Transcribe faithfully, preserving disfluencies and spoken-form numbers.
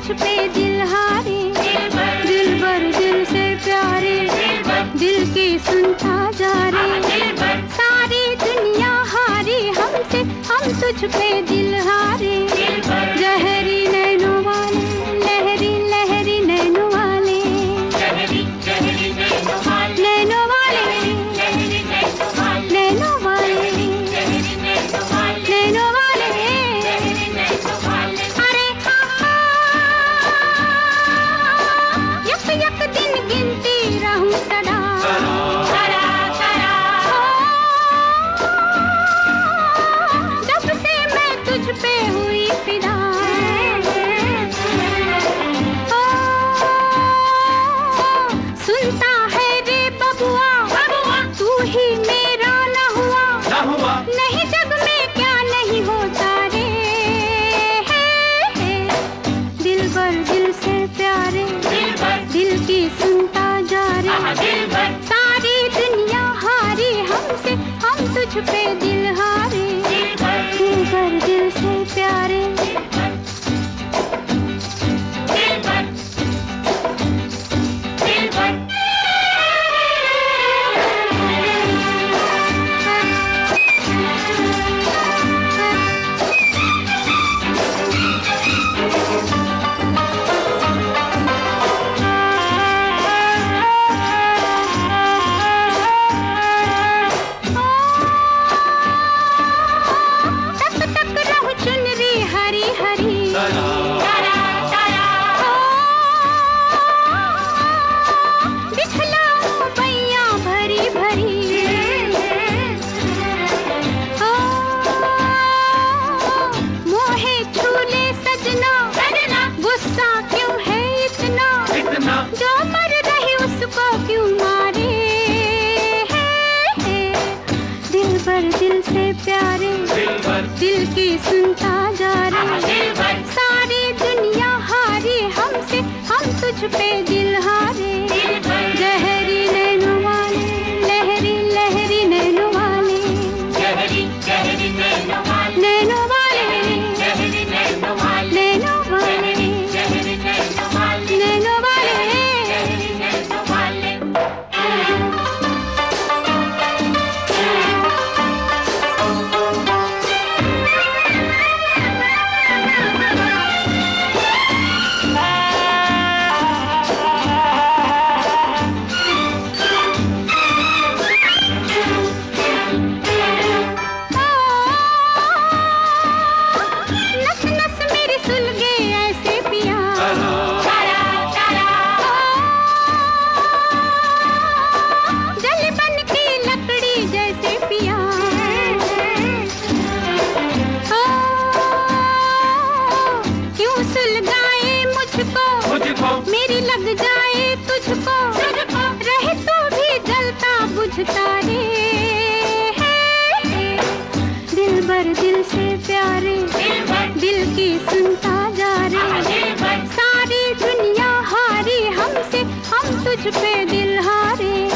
तुझ पे दिल हारे, दिल भर दिल से प्यारे, दिल की सुनता जा रे। सारी दुनिया हारी हमसे, हम तुझ पे दिल हारे। जहरी नैनों वाले, लहरी लहरी नैनों वाले, नैनों वाले, नैनों वाले, नैनों वाले। अरे यक यक दिन गिनती रहूं सदा, जब से मैं तुझ पे हुई फिदा। सुनता है रे बबुआ, तू ही मेरा न हुआ, नहीं जग में क्या नहीं होता रे। दिल भर दिल से प्यारे, दिल की सुनता जा रे। सारी दुनिया हारी हमसे, हम तुझ पे दिल हारे। दिल भर दिल से प्यारे, जो मर रही उसको क्यों मारे। दिल भर दिल से प्यारे, दिल की सुनता जा रे। सारी दुनिया हारी हमसे, हम तुझ पे दिल हारे। जहरी नैनों वाले, लहरी लहरी नैनों वाले, नैनों वाले, नैनों वाले, नैनों वाले। मेरी लग जाए तुझको, रहे तो भी जलता बुझता रे। दिल भर दिल से प्यारे, दिल की सुनता जा रे। सारी दुनिया हारी हमसे, हम तुझ पे दिल हारे।